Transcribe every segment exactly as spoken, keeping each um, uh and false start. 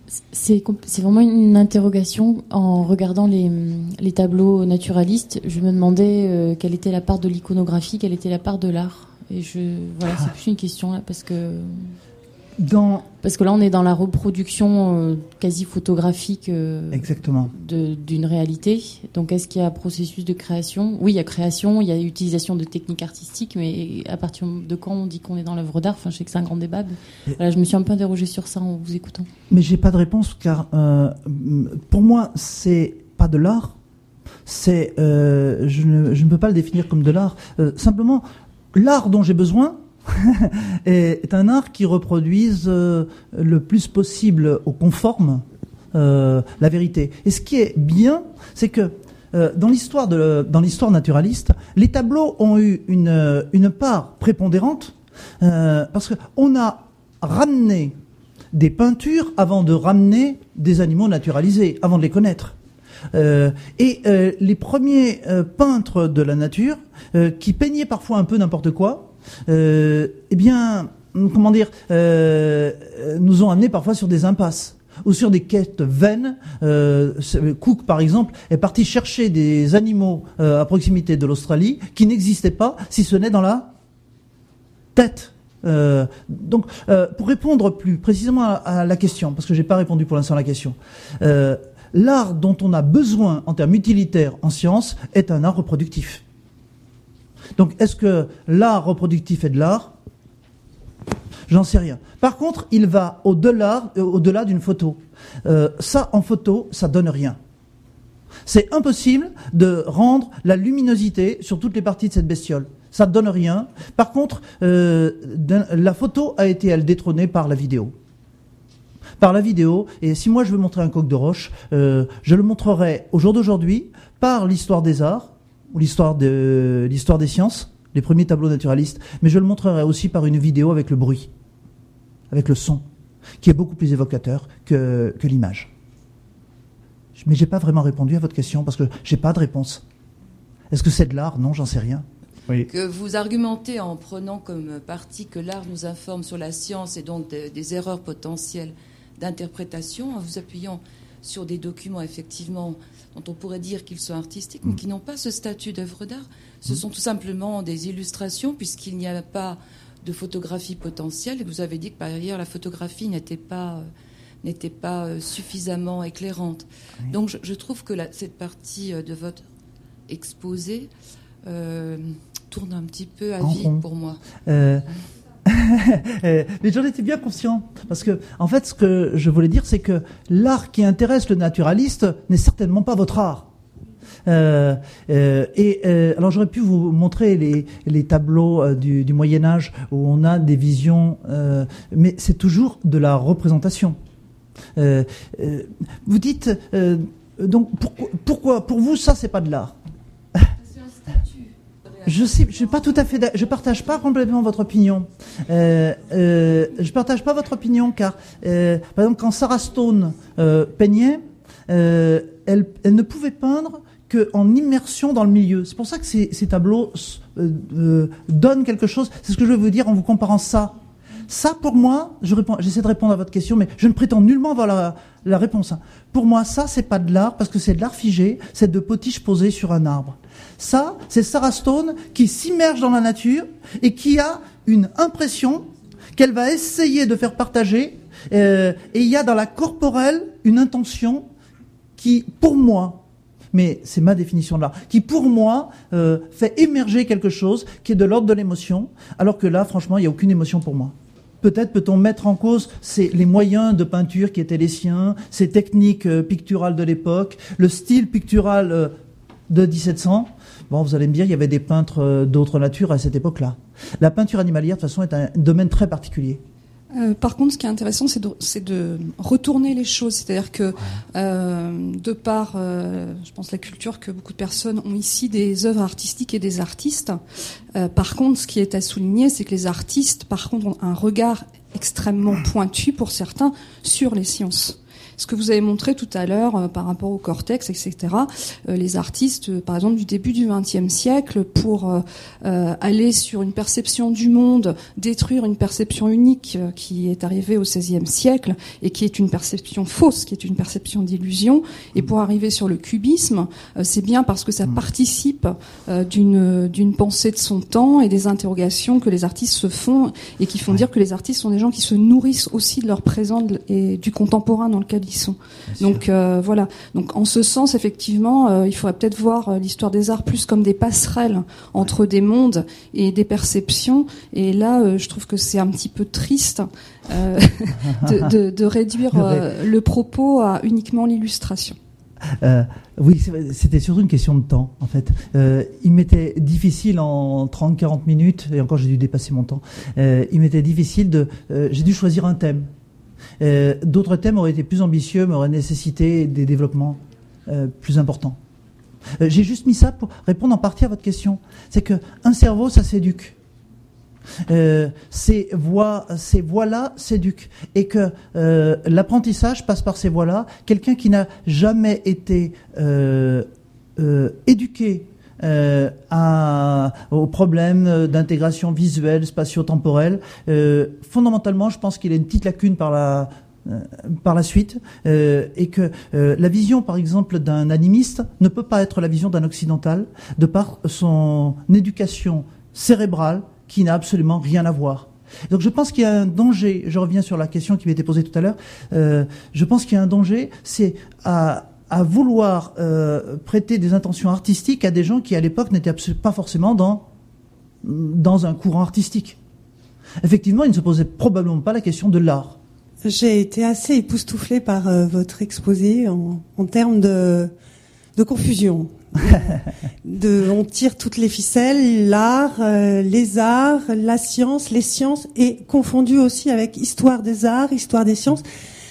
C'est, c'est vraiment une interrogation. En regardant les, les tableaux naturalistes, je me demandais euh, quelle était la part de l'iconographie, quelle était la part de l'art. Et je, voilà, c'est plus une question là, parce que dans... parce que là, on est dans la reproduction euh, quasi photographique euh, Exactement. De, d'une réalité. Donc, est-ce qu'il y a un processus de création ? Oui, il y a création, il y a utilisation de techniques artistiques, mais à partir de quand on dit qu'on est dans l'œuvre d'art ? Enfin, je sais que c'est un grand débat. Mais voilà, je me suis un peu interrogée sur ça en vous écoutant. Mais j'ai pas de réponse, car euh, pour moi, c'est pas de l'art. C'est, euh, je, ne, je ne peux pas le définir comme de l'art. Euh, simplement, l'art dont j'ai besoin est un art qui reproduise euh, le plus possible au conforme euh, la vérité. Et ce qui est bien, c'est que euh, dans l'histoire de, dans l'histoire naturaliste, les tableaux ont eu une, une part prépondérante euh, parce que on a ramené des peintures avant de ramener des animaux naturalisés, avant de les connaître. Euh, et euh, les premiers euh, peintres de la nature, euh, qui peignaient parfois un peu n'importe quoi, euh, eh bien, comment dire, euh, nous ont amenés parfois sur des impasses ou sur des quêtes vaines. Euh, Cook, par exemple, est parti chercher des animaux euh, à proximité de l'Australie qui n'existaient pas, si ce n'est dans la tête. Euh, donc, euh, pour répondre plus précisément à, à la question, parce que j'ai pas répondu pour l'instant à la question, euh, l'art dont on a besoin en termes utilitaires en sciences est un art reproductif. Donc, est-ce que l'art reproductif est de l'art ? J'en sais rien. Par contre, il va au-delà, euh, au-delà d'une photo. Euh, ça, en photo, ça donne rien. C'est impossible de rendre la luminosité sur toutes les parties de cette bestiole. Ça ne donne rien. Par contre, euh, la photo a été, elle, détrônée par la vidéo. Par la vidéo, et si moi je veux montrer un coq de roche, euh, je le montrerai au jour d'aujourd'hui par l'histoire des arts, ou l'histoire, de, l'histoire des sciences, les premiers tableaux naturalistes, mais je le montrerai aussi par une vidéo avec le bruit, avec le son, qui est beaucoup plus évocateur que, que l'image. Mais j'ai pas vraiment répondu à votre question, parce que j'ai pas de réponse. Est-ce que c'est de l'art ? Non, j'en sais rien. Oui. Que vous argumentez en prenant comme parti que l'art nous informe sur la science et donc des, des erreurs potentielles d'interprétation, en vous appuyant sur des documents effectivement dont on pourrait dire qu'ils sont artistiques, mais qui n'ont pas ce statut d'œuvre d'art. Ce sont tout simplement des illustrations, puisqu'il n'y a pas de photographie potentielle. Et vous avez dit que par ailleurs la photographie n'était pas, euh, n'était pas euh, suffisamment éclairante. Oui. Donc je, je trouve que la, cette partie de votre exposé euh, tourne un petit peu à vide pour moi. Euh... Mais j'en étais bien conscient, parce que en fait ce que je voulais dire, c'est que l'art qui intéresse le naturaliste n'est certainement pas votre art. Euh, euh, et euh, alors j'aurais pu vous montrer les, les tableaux euh, du, du Moyen Âge où on a des visions, euh, mais c'est toujours de la représentation. Euh, euh, vous dites euh, donc pourquoi, pourquoi pour vous ça c'est pas de l'art? Je sais, je suis pas tout à fait, je partage pas complètement votre opinion. Euh, euh, je partage pas votre opinion car, euh, par exemple, quand Sarah Stone euh, peignait, euh, elle, elle ne pouvait peindre qu'en immersion dans le milieu. C'est pour ça que ces, ces tableaux euh, euh, donnent quelque chose. C'est ce que je vais vous dire en vous comparant ça. Ça, pour moi, je réponds, j'essaie de répondre à votre question, mais je ne prétends nullement avoir la, la réponse. Pour moi, ça, c'est pas de l'art parce que c'est de l'art figé, c'est de potiches posées sur un arbre. Ça, c'est Sarah Stone qui s'immerge dans la nature et qui a une impression qu'elle va essayer de faire partager. Euh, et il y a dans la corporelle une intention qui, pour moi, mais c'est ma définition de l'art, qui pour moi euh, fait émerger quelque chose qui est de l'ordre de l'émotion, alors que là, franchement, il n'y a aucune émotion pour moi. Peut-être peut-on mettre en cause ces, les moyens de peinture qui étaient les siens, ces techniques euh, picturales de l'époque, le style pictural euh, de dix-sept cents. Bon, vous allez me dire, il y avait des peintres euh, d'autres natures à cette époque-là. La peinture animalière, de toute façon, est un domaine très particulier. Euh, par contre, ce qui est intéressant, c'est de, c'est de retourner les choses. C'est-à-dire que, euh, de par, euh, je pense, la culture que beaucoup de personnes ont ici des œuvres artistiques et des artistes. Euh, par contre, ce qui est à souligner, c'est que les artistes, par contre, ont un regard extrêmement pointu pour certains sur les sciences. ce que vous avez montré tout à l'heure euh, par rapport au cortex, et cetera. Euh, les artistes, euh, par exemple, du début du vingtième siècle, pour euh, euh, aller sur une perception du monde, détruire une perception unique euh, qui est arrivée au seizième siècle et qui est une perception fausse, qui est une perception d'illusion, et pour arriver sur le cubisme, euh, c'est bien parce que ça participe euh, d'une d'une pensée de son temps et des interrogations que les artistes se font et qui font dire que les artistes sont des gens qui se nourrissent aussi de leur présent et du contemporain dans lequel ils sont. Bien Donc euh, voilà. Donc en ce sens, effectivement, euh, il faudrait peut-être voir euh, l'histoire des arts plus comme des passerelles entre des mondes et des perceptions. Et là, euh, je trouve que c'est un petit peu triste euh, de, de, de réduire euh, le propos à uniquement l'illustration. Euh, oui, c'était surtout une question de temps, en fait. Euh, il m'était difficile en trente à quarante minutes, et encore j'ai dû dépasser mon temps, euh, il m'était difficile de... Euh, j'ai dû choisir un thème. Euh, d'autres thèmes auraient été plus ambitieux, mais auraient nécessité des développements euh, plus importants. Euh, j'ai juste mis ça pour répondre en partie à votre question. C'est que un cerveau, ça s'éduque. Euh, ces voies, ces voies-là s'éduquent, et que euh, l'apprentissage passe par ces voies-là. Quelqu'un qui n'a jamais été euh, euh, éduqué euh, à, aux problèmes d'intégration visuelle, spatio-temporelle, euh, fondamentalement, je pense qu'il a une petite lacune par la euh, par la suite, euh, et que euh, la vision, par exemple, d'un animiste ne peut pas être la vision d'un occidental, de par son éducation cérébrale qui n'a absolument rien à voir. Donc je pense qu'il y a un danger, je reviens sur la question qui m'était posée tout à l'heure, euh, je pense qu'il y a un danger, c'est à, à vouloir euh, prêter des intentions artistiques à des gens qui à l'époque n'étaient pas forcément dans, dans un courant artistique. Effectivement, ils ne se posaient probablement pas la question de l'art. J'ai été assez époustouflée par euh, votre exposé en, en termes de, de confusion. de, on tire toutes les ficelles, l'art, euh, les arts, la science, les sciences, et confondu aussi avec histoire des arts, histoire des sciences.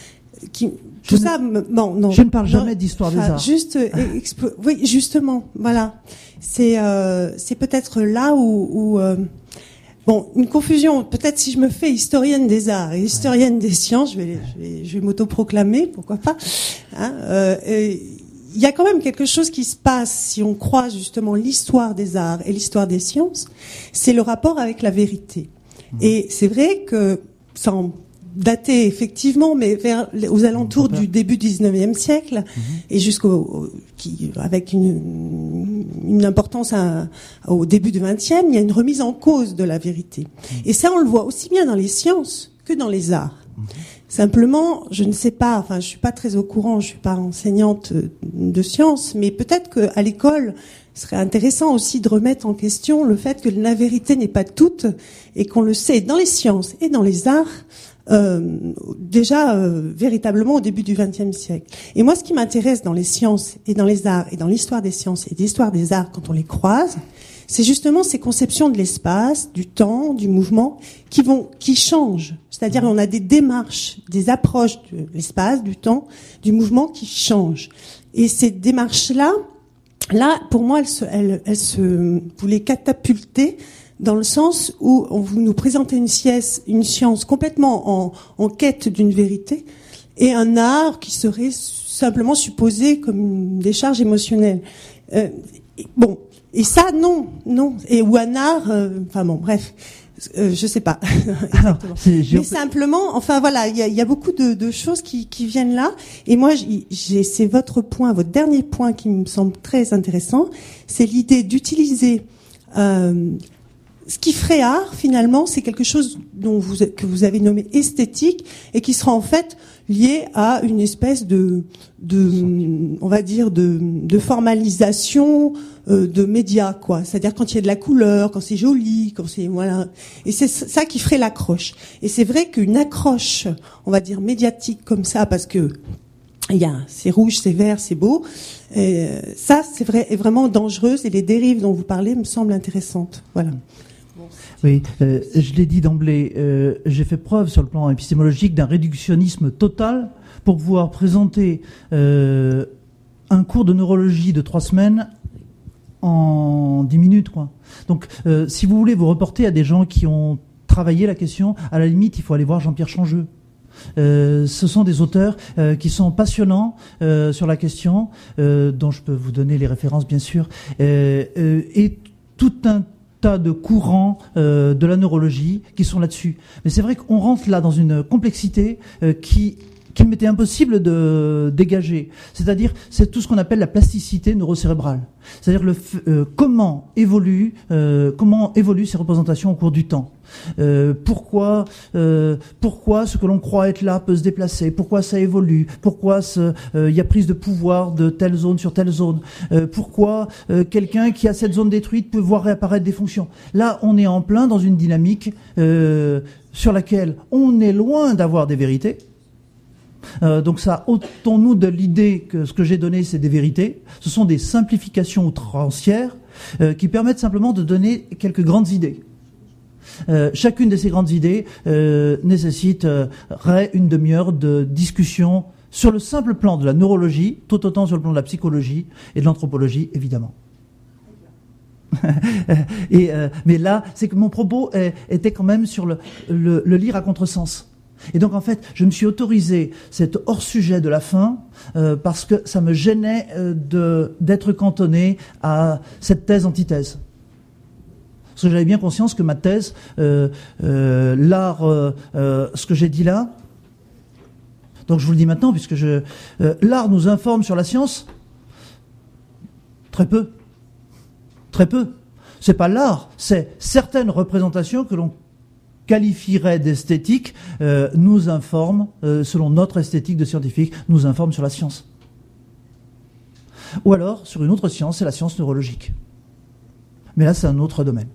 Qui, tout je ça, ne, bon, non. Je ne parle non, jamais d'histoire des enfin, arts. Juste, expo, oui, justement, voilà. C'est, euh, c'est peut-être là où, où euh, bon, une confusion. Peut-être si je me fais historienne des arts et historienne ouais. des sciences, je vais, je vais, je vais m'autoproclamer, pourquoi pas. Hein, euh, et, il y a quand même quelque chose qui se passe si on croise justement l'histoire des arts et l'histoire des sciences, c'est le rapport avec la vérité. Mmh. Et c'est vrai que, sans dater effectivement, mais vers, aux alentours du début du dix-neuvième siècle, mmh. et jusqu'au, qui, avec une, une importance à, au début du vingtième, il y a une remise en cause de la vérité. Mmh. Et ça, on le voit aussi bien dans les sciences que dans les arts. Mmh. Simplement, je ne sais pas, enfin, je suis pas très au courant, je suis pas enseignante de sciences, mais peut-être qu'à l'école, ce serait intéressant aussi de remettre en question le fait que la vérité n'est pas toute, et qu'on le sait dans les sciences et dans les arts, euh, déjà euh, véritablement au début du vingtième siècle. Et moi, ce qui m'intéresse dans les sciences et dans les arts et dans l'histoire des sciences et l'histoire des arts, quand on les croise, c'est justement ces conceptions de l'espace, du temps, du mouvement, qui vont, qui changent. C'est-à-dire, on a des démarches, des approches de l'espace, du temps, du mouvement qui changent. Et ces démarches-là, là, pour moi, elles se, elles, elles se, vous les catapultez dans le sens où on vous nous présentez une science, une science complètement en, en quête d'une vérité, et un art qui serait simplement supposé comme une décharge émotionnelle. Euh, bon. Et ça, non, non. Et ou un art, euh, enfin bon, bref, euh, je sais pas. Alors, c'est, mais simplement, enfin voilà, il y a, y a beaucoup de, de choses qui, qui viennent là. Et moi, j'ai, c'est votre point, votre dernier point qui me semble très intéressant, c'est l'idée d'utiliser euh, ce qui ferait art. Finalement, c'est quelque chose dont vous que vous avez nommé esthétique et qui sera en fait lié à une espèce de, de, on va dire, de, de formalisation euh, de médias, quoi. C'est-à-dire quand il y a de la couleur, quand c'est joli, quand c'est voilà. Et c'est ça qui ferait l'accroche. Et c'est vrai qu'une accroche, on va dire médiatique comme ça, parce que il y a, c'est rouge, c'est vert, c'est beau. Et ça, c'est vrai, est vraiment dangereuse. Et les dérives dont vous parlez me semblent intéressantes. Voilà. Oui, euh, je l'ai dit d'emblée, euh, j'ai fait preuve sur le plan épistémologique d'un réductionnisme total pour pouvoir présenter euh, un cours de neurologie de trois semaines en dix minutes, quoi. Donc, euh, si vous voulez vous reporter à des gens qui ont travaillé la question, à la limite, il faut aller voir Jean-Pierre Changeux. Euh, ce sont des auteurs euh, qui sont passionnants euh, sur la question, euh, dont je peux vous donner les références bien sûr, euh, euh, et tout un tas de courants euh, de la neurologie qui sont là-dessus. Mais c'est vrai qu'on rentre là dans une complexité euh, qui qu'il m'était impossible de dégager. C'est-à-dire, c'est tout ce qu'on appelle la plasticité neurocérébrale. C'est-à-dire le euh, comment évolue euh, comment évoluent ces représentations au cours du temps. Euh, pourquoi euh, pourquoi ce que l'on croit être là peut se déplacer, pourquoi ça évolue, pourquoi il euh, y a prise de pouvoir de telle zone sur telle zone, euh, pourquoi euh, quelqu'un qui a cette zone détruite peut voir réapparaître des fonctions. Là, on est en plein dans une dynamique euh, sur laquelle on est loin d'avoir des vérités. Euh, donc ça, ôtons-nous de l'idée que ce que j'ai donné, c'est des vérités. Ce sont des simplifications outrancières euh, qui permettent simplement de donner quelques grandes idées. Euh, chacune de ces grandes idées euh, nécessiterait une demi-heure de discussion sur le simple plan de la neurologie, tout autant sur le plan de la psychologie et de l'anthropologie, évidemment. et, euh, mais là, c'est que mon propos est, était quand même sur le, le, le lire à contresens. Et donc en fait, je me suis autorisé cet hors-sujet de la fin euh, parce que ça me gênait euh, de, d'être cantonné à cette thèse-antithèse. Parce que j'avais bien conscience que ma thèse, euh, euh, l'art, euh, euh, ce que j'ai dit là, donc je vous le dis maintenant, puisque je, euh, l'art nous informe sur la science, très peu. Très peu. C'est pas l'art, c'est certaines représentations que l'on qualifierait d'esthétique, euh, nous informe, euh, selon notre esthétique de scientifique, nous informe sur la science. Ou alors, sur une autre science, c'est la science neurologique. Mais là, c'est un autre domaine.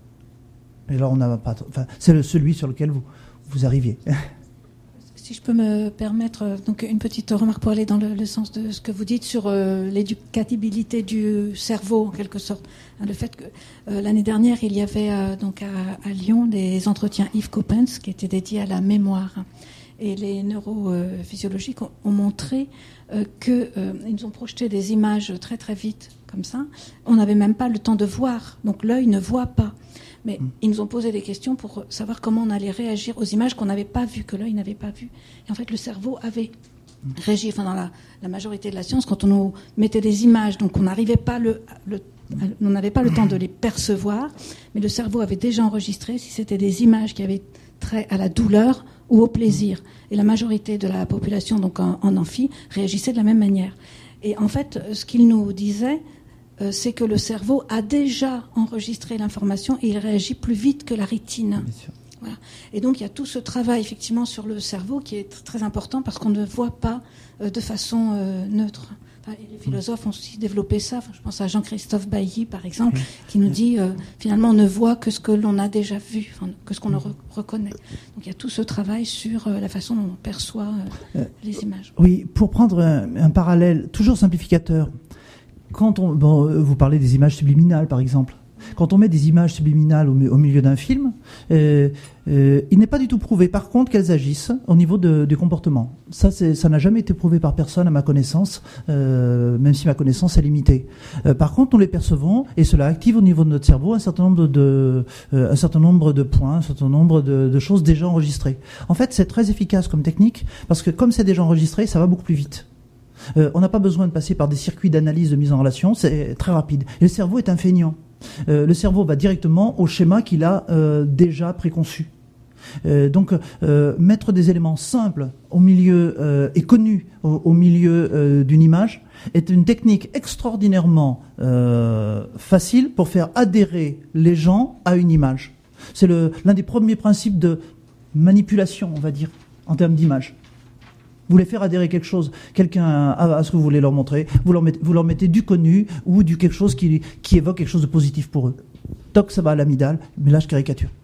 Et là, on n'a pas, enfin, c'est le, celui sur lequel vous, vous arriviez. Si je peux me permettre donc une petite remarque pour aller dans le, le sens de ce que vous dites sur euh, l'éducatibilité du cerveau en quelque sorte. Hein, le fait que euh, l'année dernière il y avait euh, donc à, à Lyon des entretiens Yves Coppens qui étaient dédiés à la mémoire et les neurophysiologiques ont, ont montré euh, que euh, ils nous ont projeté des images très très vite comme ça. On n'avait même pas le temps de voir, donc l'œil ne voit pas. Mais ils nous ont posé des questions pour savoir comment on allait réagir aux images qu'on n'avait pas vues, que l'œil n'avait pas vues. Et en fait, le cerveau avait réagi. Enfin, dans la, la majorité de la science, quand on nous mettait des images, donc on n'arrivait pas le, le, on n'avait pas le temps de les percevoir, mais le cerveau avait déjà enregistré si c'était des images qui avaient trait à la douleur ou au plaisir. Et la majorité de la population, donc en, en amphi, réagissait de la même manière. Et en fait, ce qu'il nous disait, Euh, c'est que le cerveau a déjà enregistré l'information et il réagit plus vite que la rétine. Voilà. Et donc il y a tout ce travail effectivement sur le cerveau qui est t- très important parce qu'on ne voit pas euh, de façon euh, neutre. Enfin, et les philosophes ont aussi développé ça. Enfin, je pense à Jean-Christophe Bailly par exemple, qui nous dit euh, finalement on ne voit que ce que l'on a déjà vu, enfin, que ce qu'on re- reconnaît. Donc il y a tout ce travail sur euh, la façon dont on perçoit euh, euh, les images. Oui, pour prendre un, un parallèle toujours simplificateur. Quand on, bon, vous parlez des images subliminales, par exemple. Quand on met des images subliminales au, au milieu d'un film, euh, euh, il n'est pas du tout prouvé, par contre, qu'elles agissent au niveau de, du comportement. Ça, c'est, ça n'a jamais été prouvé par personne, à ma connaissance, euh, même si ma connaissance est limitée. Euh, par contre, nous les percevons, et cela active au niveau de notre cerveau un certain nombre de, euh, un certain nombre de points, un certain nombre de, de choses déjà enregistrées. En fait, c'est très efficace comme technique, parce que comme c'est déjà enregistré, ça va beaucoup plus vite. Euh, on n'a pas besoin de passer par des circuits d'analyse de mise en relation, c'est très rapide. Et le cerveau est un feignant. Euh, le cerveau va directement au schéma qu'il a euh, déjà préconçu. Euh, donc, euh, mettre des éléments simples au milieu euh, et connus au, au milieu euh, d'une image est une technique extraordinairement euh, facile pour faire adhérer les gens à une image. C'est le, l'un des premiers principes de manipulation, on va dire, en termes d'image. Vous voulez faire adhérer quelque chose, quelqu'un à, à ce que vous voulez leur montrer, vous leur mettez, vous leur mettez du connu ou du quelque chose qui, qui évoque quelque chose de positif pour eux. Toc, ça va à l'amygdale, mais là je caricature.